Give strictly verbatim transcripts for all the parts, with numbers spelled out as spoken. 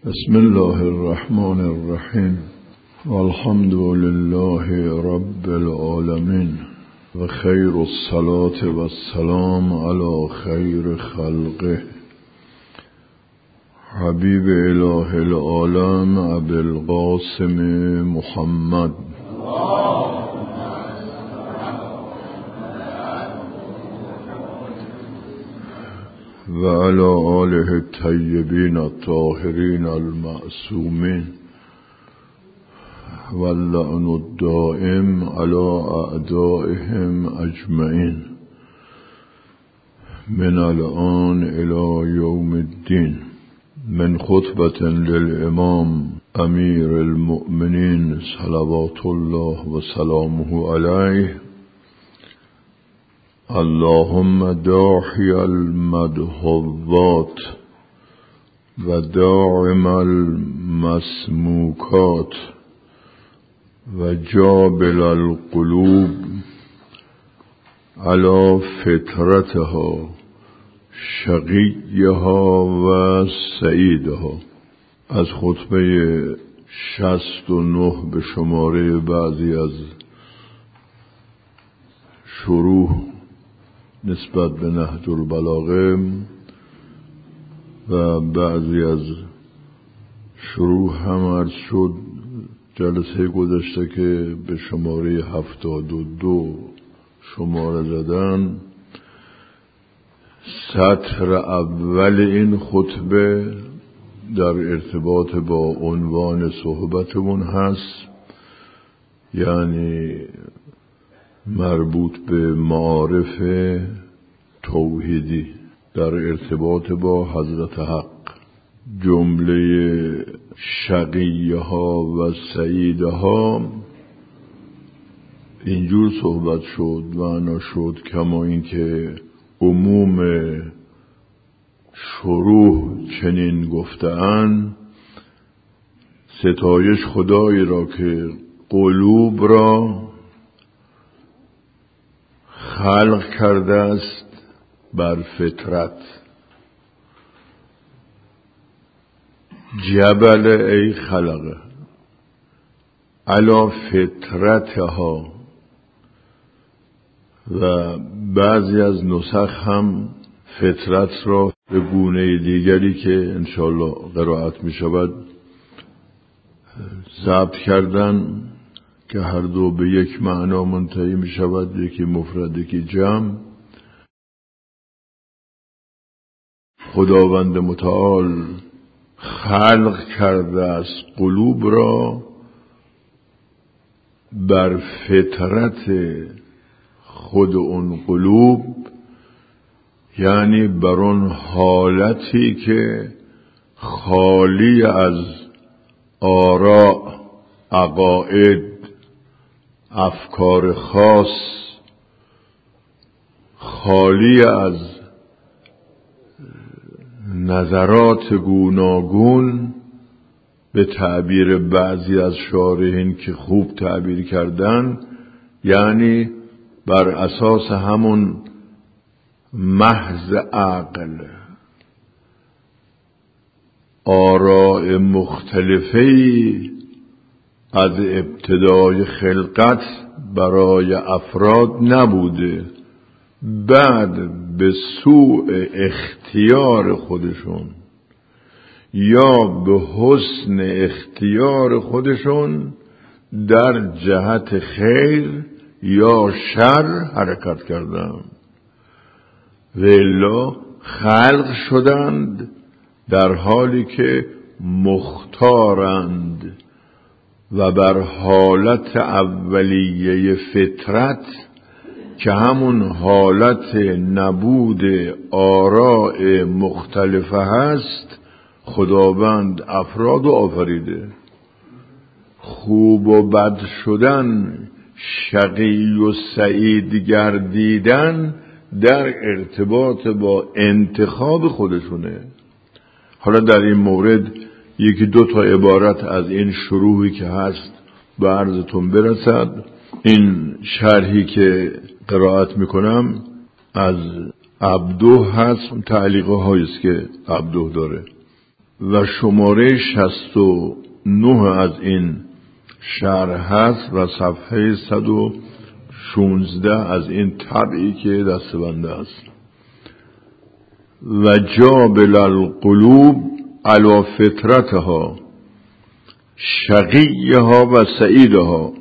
بسم الله الرحمن الرحیم والحمد لله رب العالمین و خیر الصلاة و السلام علی خیر خلقه حبیب اله العالم ابی القاسم محمد و علی آله الطیبین الطاهرین المعصومین و اللعن الدائم علی اعدائهم اجمعین من الان الی یوم الدین. من خطبة للامام امیر المؤمنین صلوات الله و سلامه علیه: اللهم داحی المدحوات و داعم المسموکات و جابل القلوب علی فطرتها شقیها و سعیدها. از خطبه شصت و نه به شماره بعضی از شروح نسبت به نهج البلاغه و بعضی از شروح هم عرض شد جلسه گذشته که به شماره هفتاد و دو شماره زدن. سطر اول این خطبه در ارتباط با عنوان صحبتمون هست، یعنی مربوط به معارف توحیدی در ارتباط با حضرت حق. جمله شقیها و سعیدها اینجور صحبت شد معنا شد کما اینکه عموم شروح چنین گفته‌اند: ستایش خدایی را که قلوب را خلق کرده است بر فطرت. جبل ای خلقه علی فطرتها. و بعضی از نسخ هم فطرت را به گونه دیگری که انشاءالله قرائت می شود ضبط کردن که هر دو به یک معنا منتهی می شود، یکی مفرد یکی جمع. خداوند متعال خلق کرده است قلوب را بر فطرت خود اون قلوب، یعنی بر اون حالتی که خالی از آراء، عقاید، افکار خاص، خالی از نظرات گوناگون، به تعبیر بعضی از شارحین که خوب تعبیر کردن، یعنی بر اساس همون محض عقل، آراء مختلفی از ابتدای خلقت برای افراد نبوده، بعد به سوء اختیار خودشون یا به حسن اختیار خودشون در جهت خیر یا شر حرکت کردن و الا خلق شدند در حالی که مختارند و بر حالت اولیه فطرت که همون حالت نبود آراء مختلفه هست خداوند افراد آفریده. خوب و بد شدن، شقی و سعید گردیدن در ارتباط با انتخاب خودشونه. حالا در این مورد یکی دو تا عبارت از این شروحی که هست به عرضتون برسد. این شرحی که قرائت میکنم از عبدو هست، تعلیقه هاییست که عبدو داره و شماره شصت و نه از این شرح هست و صفحه صد و شانزده از این طبعی که دستبنده است. و جابل القلوب علی فطرتها شقیها و سعیدها.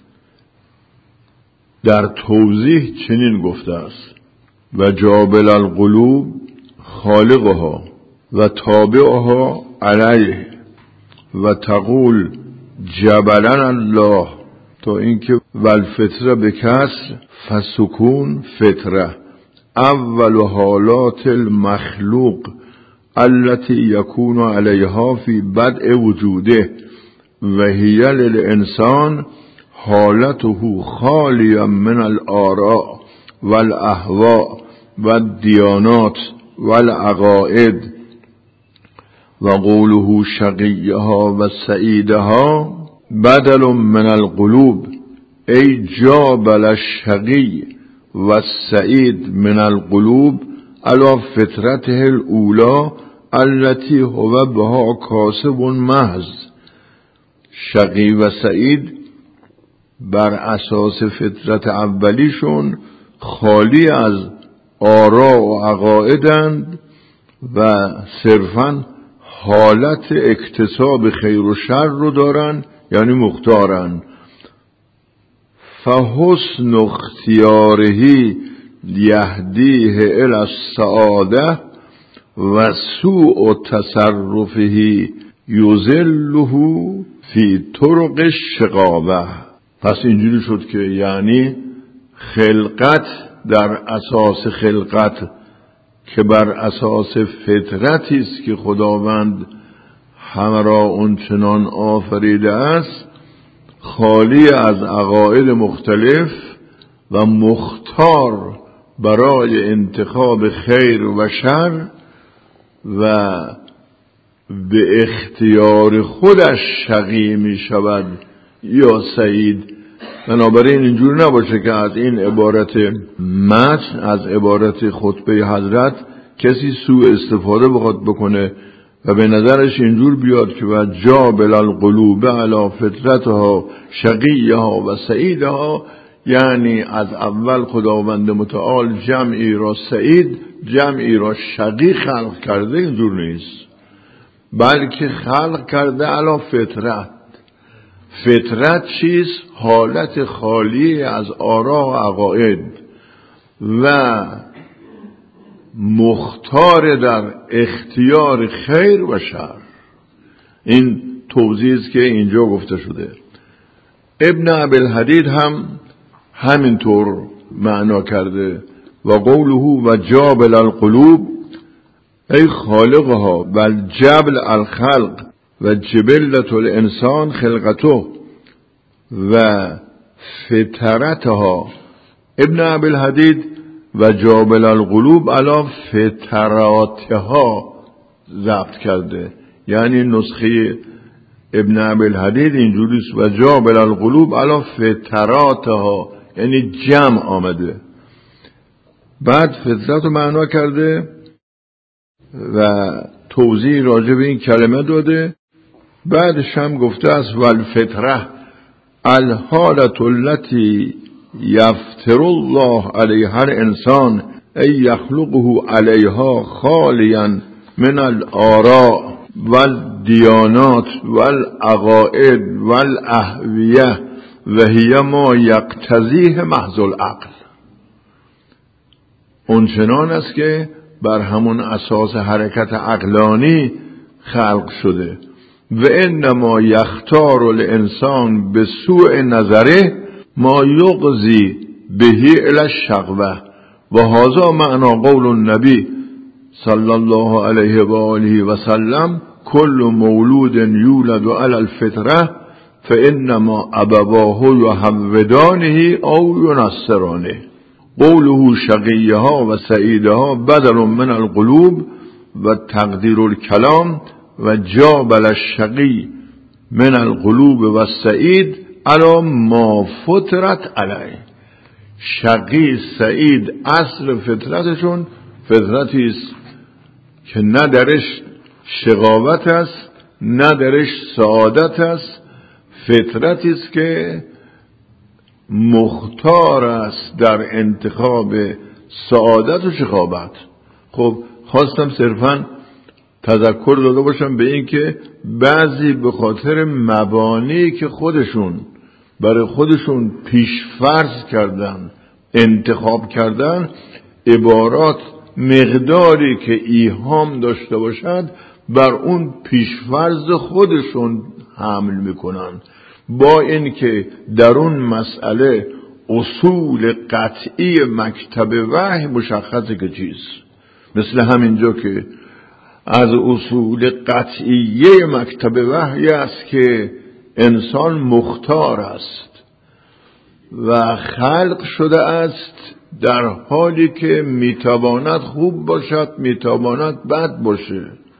در توضیح چنین گفته است: و جابل القلوب خالقها و تابعها علیه و تقول جبلن الله، تا اینکه والفطره به کسر فسکون فطره اول حالات المخلوق التي يكون عليها في بدء وجوده و هي للانسان حالته خالیا من الآراء والاهواء والديانات والعقائد. و قوله شقیها و سعیدها بدل من القلوب ای جابل الشقی و السعید من القلوب علی فطرته الاولی التي هو بها کاسب محض. شقی و سعید بر اساس فطرت اولیشون خالی از آرا و عقائدند و صرفاً حالت اکتساب خیر و شر رو دارن، یعنی مختارن. فحسن اختیارهی یهدیه الی السعاده و سوء تصرفهی یضله فی طرق الشقاوه. پس اینجوری شد که یعنی خلقت در اساس خلقت که بر اساس فطرتی است که خداوند همه را اونچنان آفریده است، خالی از عقاید مختلف و مختار برای انتخاب خیر و شر و به اختیار خودش شقی می شود یا سعید. بنابراین اینجور نباشه که از این عبارت متن، از عبارت خطبه حضرت کسی سوء استفاده بخواد بکنه و به نظرش اینجور بیاد که و جابل القلوب علی فطرتها شقیها و سعیدها، یعنی از اول خداوند متعال جمعی را سعید جمعی را شقی خلق کرده. اینجور نیست، بلکه خلق کرده علی فطرت. فطرت چیست؟ حالت خالی از آرا و عقاید و مختار در اختیار خیر و شر. این توضیح است که اینجا گفته شده. ابن ابی‌الحدید هم همینطور معنا کرده و قوله و جابل القلوب ای خالقها و الجبل الخلق و جبلت الانسان خلقته و فطرتها. ابن ابی‌الحدید و جابل القلوب علی فطراتها ضبط کرده، یعنی نسخه ابن ابی‌الحدید اینجوری است و جابل القلوب علی فطراتها، یعنی جمع آمده. بعد فطرت رو معنا کرده و توضیح راجع به این کلمه داده. بعدش هم گفته است والفطره الحالة التي یفتر الله علیها الانسان ای یخلقه علیها خالیا من الآراء والدیانات والعقائد والاهویه و هی ما یقتضیه محض العقل. اونچنان است که بر همون اساس حرکت عقلانی خلق شده. و انما یختار الانسان به سوء نظره ما یغزی بهی الی الشقوه و هذا معنا قول النبی صلی الله علیه و آله و سلم کل مولود یولد علی الفطره فانما ابواه یهودانه او ینصرانه. قوله شقیها و سعیدها بدل من القلوب و تقدیر الکلام و جابل الشقی من القلوب و السعید علی ما فطرت علیه. شقی سعید اصل فطرتشون فطرتی است که نه درش شقاوت است، نه درش سعادت است. فطرتی است که مختار است در انتخاب سعادت و شقاوت. خب خواستم صرفاً تذکر داده باشم به این که بعضی به خاطر مبانی که خودشون برای خودشون پیشفرض کردن، انتخاب کردن، عبارات مقداری که ایهام داشته باشد بر اون پیشفرض خودشون حمل میکنن، با این که در اون مسئله اصول قطعی مکتب وحی مشخصه که چیست. مثل همینجا که از اصول قطعیه مکتب وحی است که انسان مختار است و خلق شده است در حالی که میتواند خوب باشد، میتواند بد باشه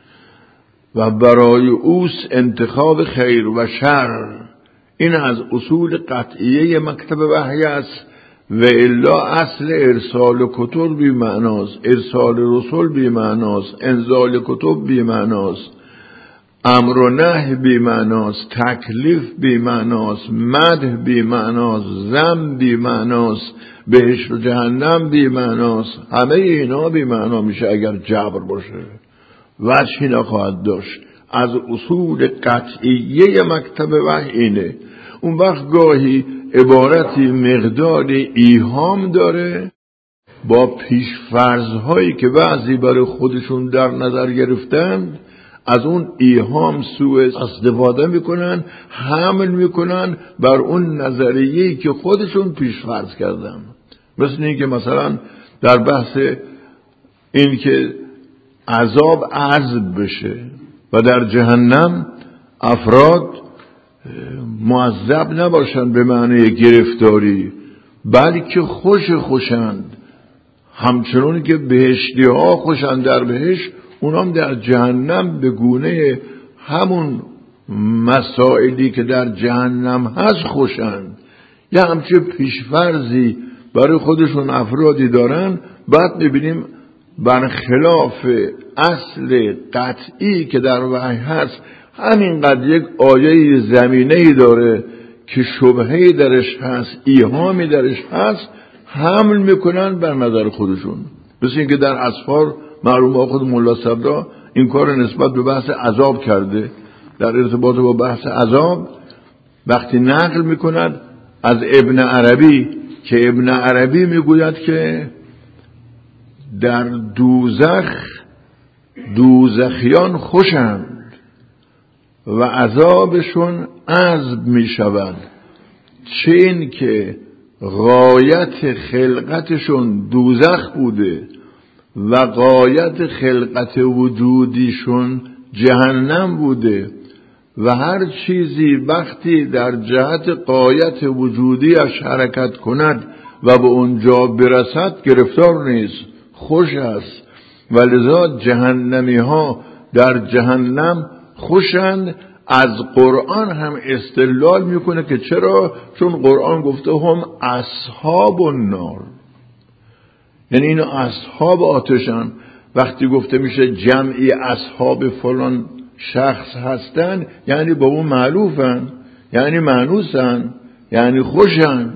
و برای اوست انتخاب خیر و شر. این از اصول قطعیه مکتب وحی است و الا اصل ارسال کتب بی معناست، ارسال رسول بی معناست، انزال کتب بی معناست، امر و نهی بی معناست، تکلیف بی معناست، مدح بی معناست، ذم بی معناست، بهشت و جهنم بی معناست. همه اینا بی معنا میشه اگر جبر باشه، وجهی نخواهد داشت. از اصول قطعیه مکتب وحی اینه. اون وقت گاهی عبارتی مقداری ایهام داره با پیشفرض‌هایی که بعضی برای خودشون در نظر گرفتن، از اون ایهام سوء استفاده میکنن، حمل میکنن بر اون نظریه‌ای که خودشون پیشفرض کردن. مثل این که مثلا در بحث این که عذاب عذب بشه و در جهنم افراد معذب نباشند به معنی گرفتاری، بلکه خوش خوشند، همچنون که بهشتی ها خوشند در بهشت، اونام در جهنم به گونه همون مسائلی که در جهنم هست خوشند. یه همچه پیشفرضی برای خودشون افرادی دارن. بعد میبینیم برخلاف اصل قطعی که در وحی هست، همینقدر یک آیه زمینه‌ای داره که شبهه‌ای درش هست، ایهامی درش هست، حمل میکنن بر نظر خودشون. مثل اینکه در اسفار معلومه خود ملا صدرا این کار نسبت به بحث عذاب کرده. در ارتباط با بحث عذاب وقتی نقل میکند از ابن عربی، که ابن عربی میگوید که در دوزخ دوزخیان خوشند و عذابشون عذب می شود، چه این که غایت خلقتشون دوزخ بوده و غایت خلقت وجودیشون جهنم بوده و هر چیزی وقتی در جهت غایت وجودیش حرکت کند و به اونجا برسد گرفتار نیست، خوش است. ولذا جهنمی ها در جهنم خوشند. از قرآن هم استدلال میکنه که چرا؟ چون قرآن گفته هم اصحاب النار، یعنی این اصحاب آتشن. وقتی گفته میشه جمعی اصحاب فلان شخص هستن، یعنی با اون معلوفن، یعنی مانوسن، یعنی خوشن.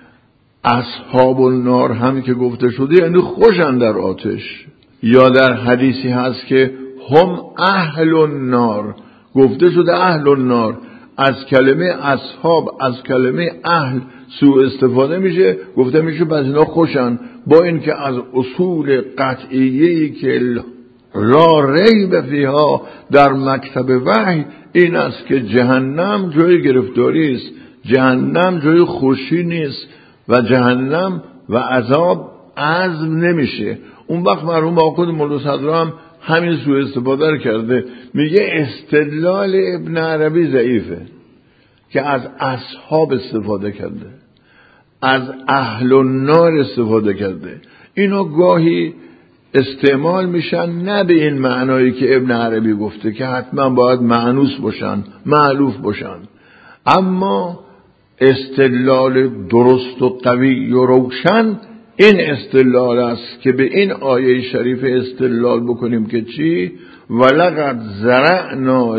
اصحاب النار هم که گفته شده یعنی خوشن در آتش. یا در حدیثی هست که هم اهل النار، گفته شده اهل النار. از کلمه اصحاب، از کلمه اهل سوء استفاده میشه، گفته میشه پس اینا خوشن، با اینکه از اصول قطعیه‌ای که لا ریب فیها در مکتب وحی این است که جهنم جای گرفتاری است، جهنم جای خوشی نیست و جهنم و عذاب عزم نمیشه. اون وقت مرحوم آقای مولا صدرا هم همین سوء استفاده رو کرده، میگه استدلال ابن عربی ضعیفه که از اصحاب استفاده کرده، از اهل النار استفاده کرده. اینو گاهی استعمال میشن نه به این معنایی که ابن عربی گفته که حتما باید معنوس باشن، مألوف باشن، اما استدلال درست و قوی و روشن این استدلال است که به این آیه شریف استدلال بکنیم که چی؟ ولقد زرعنا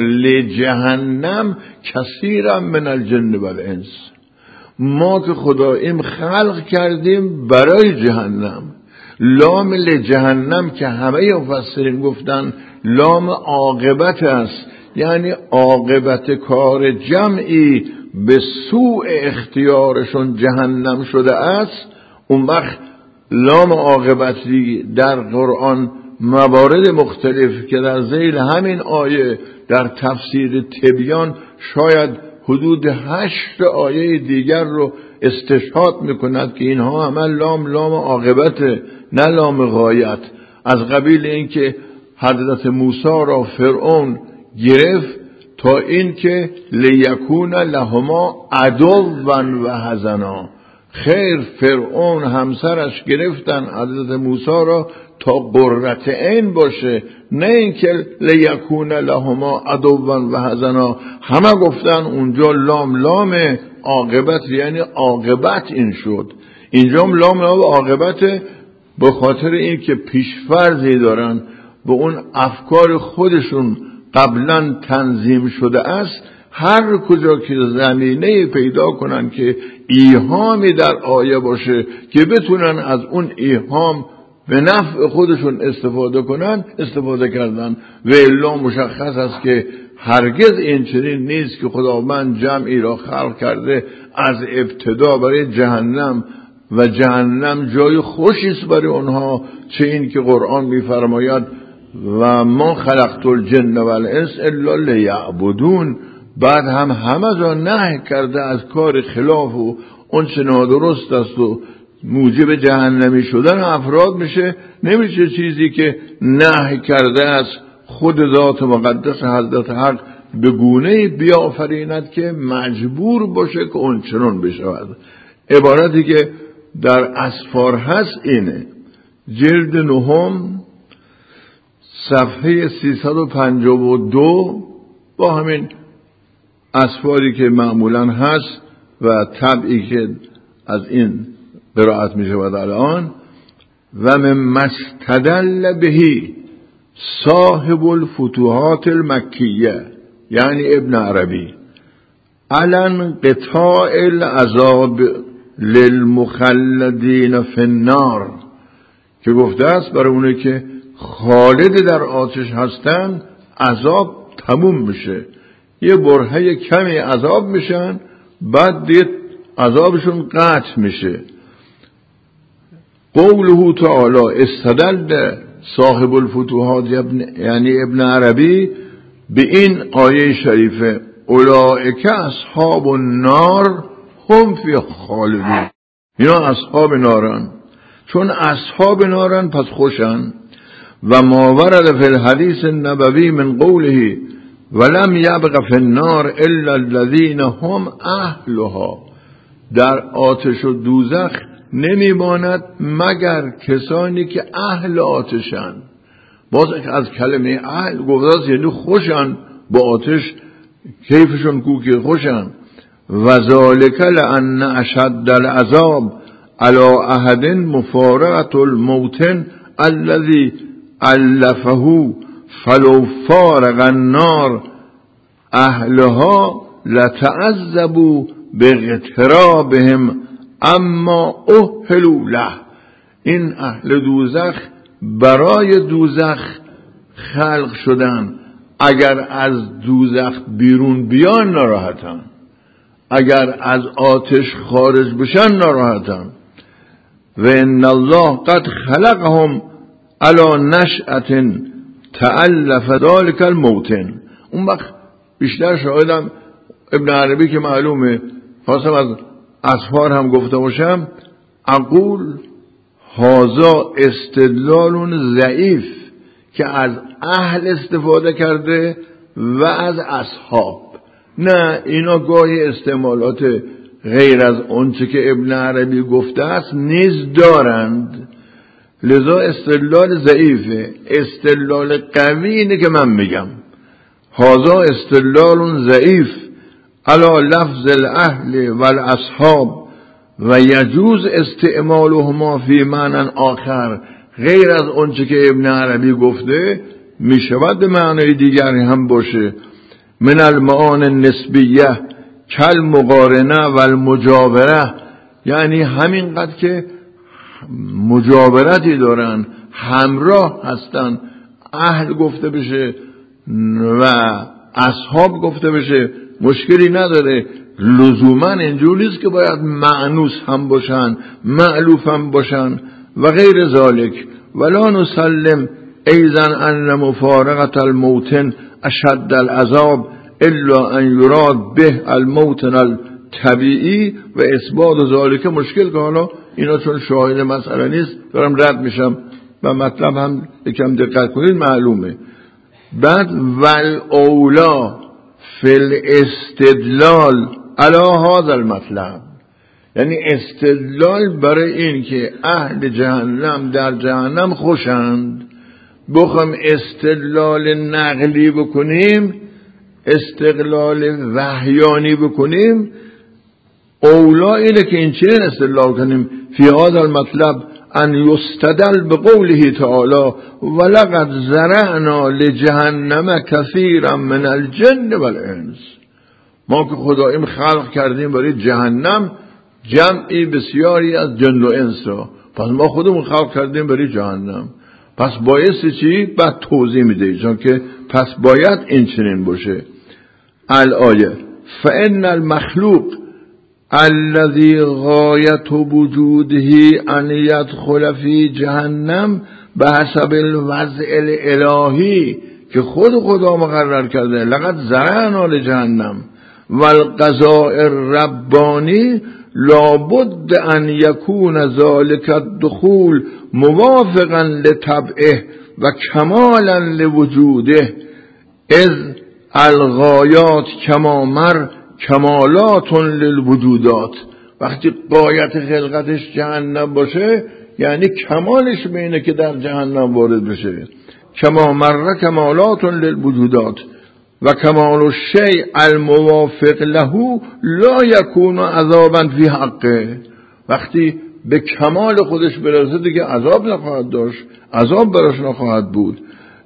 لجهنم کثیرا من الجن والانس. ما که خداییم خلق کردیم برای جهنم. لام لجهنم که همه مفسرین گفتن لام عاقبت است، یعنی عاقبت کار جمعی به سوء اختیارشون جهنم شده است. اون وقت لام عاقبتی در قرآن موارد مختلف که در ذیل همین آیه در تفسیر تبیان شاید حدود هشت آیه دیگر رو استشهاد میکند که اینها همه لام لام عاقبت، نه لام غایت. از قبیل اینکه حضرت موسی را فرعون گرفت تا اینکه لیکون لهما عدوا و حزنا. خیر فرعون همسرش گرفتن حضرت موسی را تا قرة عین باشه، نه اینکه لیکون لهما عدوا و حزنا. همه گفتن اونجا لام لام عاقبت، یعنی عاقبت این شد. اینجا لام لام عاقبت به خاطر این که پیشفرضی دارن به اون افکار خودشون قبلا تنظیم شده است. هر کجا که زمینه پیدا کنن که ایهامی در آیه باشه که بتونن از اون ایهام به نفع خودشون استفاده کنن استفاده کردن. و الا مشخص است که هرگز این چنین نیست که خداوند جمعی را خلق کرده از ابتدا برای جهنم و جهنم جای خوشی است برای اونها، چه این که قرآن می‌فرماید و ما خلقت الجن والانس الا لیعبدون. بعد هم همه جا نهی کرده از کار خلاف و اون چه نادرست است و موجب جهنمی شدن افراد میشه. نمیشه چیزی که نهی کرده از خود ذات مقدس حضرت حق به گونه‌ای بیافریند که مجبور باشه که اون چنان بشود. عبارتی که در اسفار هست اینه: جلد نهم صفحه سیصد و پنجاه و دو با همین اسفاری که معمولا هست و طبعی که از این قرائت می شود الان. و من مستدل بهی صاحب الفتوحات المکیه، یعنی ابن عربی، علن قطاع العذاب للمخلدین فی النار، که گفته است برای اونه که خالد در آتش هستن عذاب تموم میشه، یه برهه کمی عذاب میشن بعد دیگه عذابشون قطع میشه. قوله تعالی استدل صاحب الفتوحات یعنی ابن عربی به این آیه شریفه اولئک اصحاب النار هم فی خالدون. اینا اصحاب نارن، چون اصحاب نارن پس خوشن. و ما ورد فی الحدیث النبوی من قوله ولم یبق فی النار الا الذین هم اهلها، در آتش و دوزخ نمیماند مگر کسانی که اهل آتشن. باز از کلمه اهل گفته یعنی خوشن با آتش، کیفشون کوکی خوشن. و ذالک لان اشد العذاب علی احد مفارقة الموطن الذي علفه فلو فارق النار اهلها لتعذبوا باغترابهم اما اهلوا له. این اهل دوزخ برای دوزخ خلق شدن، اگر از دوزخ بیرون بیان ناراحتن، اگر از آتش خارج بشن ناراحتن. و ان الله قد خلقهم علی نشأة تألف ذلك الموطن. اون وقت بیشتر شاهدم ابن عربی که معلومه، خواستم از اسفار هم گفته باشم، اقول هازا استدلال ضعیف که از اهل استفاده کرده و از اصحاب. نه، اینا گاهی استعمالات غیر از اونچه که ابن عربی گفته است نیز دارند، لذا استدلال ضعیفه. استدلال قوی اینه که من میگم هازا استدلال ضعیف علی لفظ الاهل والاصحاب و یجوز استعمالهما فی معنی آخر، غیر از اونچه که ابن عربی گفته میشود به معنای دیگری هم باشه. من المعان النسبیه کل مقارنه و المجاوره، یعنی همینقدر که مجاورتی دارن، همراه هستن، اهل گفته بشه و اصحاب گفته بشه مشکلی نداره. لزوما اینجوری نیست که باید معنوس هم باشن، مألوف هم باشن و غیر ذالک. ولا نسلم ایضا ان مفارقت الموتن اشد العذاب الا ان یراد به الموتن الطبیعی و اثبات ذالک مشکل، که حالا اینا چون شاهد مسئله نیست دارم رد میشم و مطلب هم یکم دقت کنید معلومه. بعد والاولا فی الاستدلال علی هذا المطلب، یعنی استدلال برای این که اهل جهنم در جهنم خوشند، بخوام استدلال نقلی بکنیم، استقلال وحیانی بکنیم، اولا اینه که این چنین استدلال کنیم فی هذا المطلب ان یستدل بقوله تعالی ولقد زرعنا لجهنم کثیرا من الجن والانس. ما که خداییم خلق کردیم برای جهنم جمعی بسیاری از جن و انس را، پس ما خودمون خلق کردیم برای جهنم. پس باید چی؟ بعد توضیح میده، چون که پس باید این چنین باشه. الآیه فإن المخلوق الذي غایت وجوده ان يدخل فی جهنم بحسب الوضع الالهی، که خود خدا مقرر کرده لقد زرعنا لجهنم، والقضاء الربانی لابد ان یکون ذلك الدخول موافقا لطبعه و کمالا لوجوده، اذ الغایات کما مر کمالات للوجودات. وقتی غایت خلقتش جهنم باشه یعنی کمالش به اینه که در جهنم وارد بشه. کما مر کمالات للوجودات و کمال الشیء الموافق له لا یکون عذابا فی حقه. وقتی به کمال خودش برسه دیگه عذاب نخواهد داشت، عذاب براش نخواهد بود.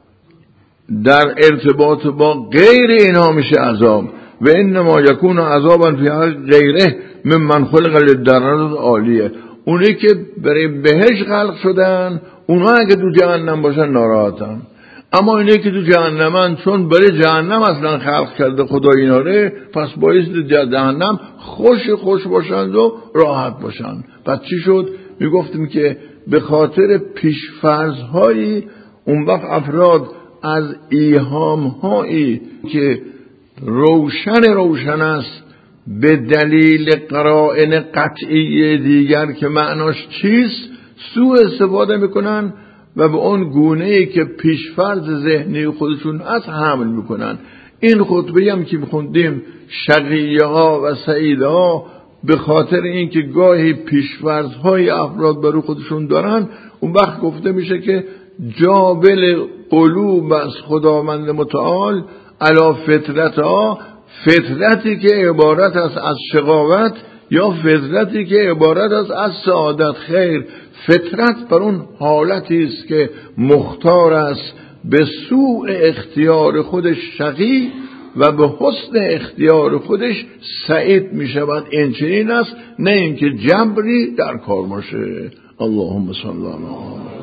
در ارتباط با غیر اینها میشه عذاب. و انما یکون عذابا فی حق غیره ممن خلق للدرجات عالیه. اونی که برای بهش خلق شدن اونا اگه تو جهنم باشن ناراحتن، اما اینه که تو جهنمن چون برای جهنم اصلا خلق کرده خدا اینا رو، پس باید جهنم خوش خوش باشند و راحت باشند. پس چی شد؟ میگفتیم که به خاطر پیشفرض‌هایی اون وقت افراد از ایهام‌هایی که روشن روشن است به دلیل قرائن قطعی دیگر که معناش چیست سوء استفاده میکنن و به اون گونه‌ای که پیشفرض ذهنی خودشون از حمل میکنن. این خطبه هم که میخوندیم شقیه ها و سعیده ها به خاطر اینکه گاهی پیشفرض های افراد برای خودشون دارن، اون وقت گفته میشه که جابل قلوب از خداوند متعال علی فطرت ها، فطرتی که عبارت است از شقاوت یا فطرتی که عبارت است از سعادت. خیر، فطرت بر اون حالتی است که مختار است به سوء اختیار خودش شقی و به حسن اختیار خودش سعید می شود. این چنین است، نه اینکه جبری در کار باشه. اللهم صل علی محمد.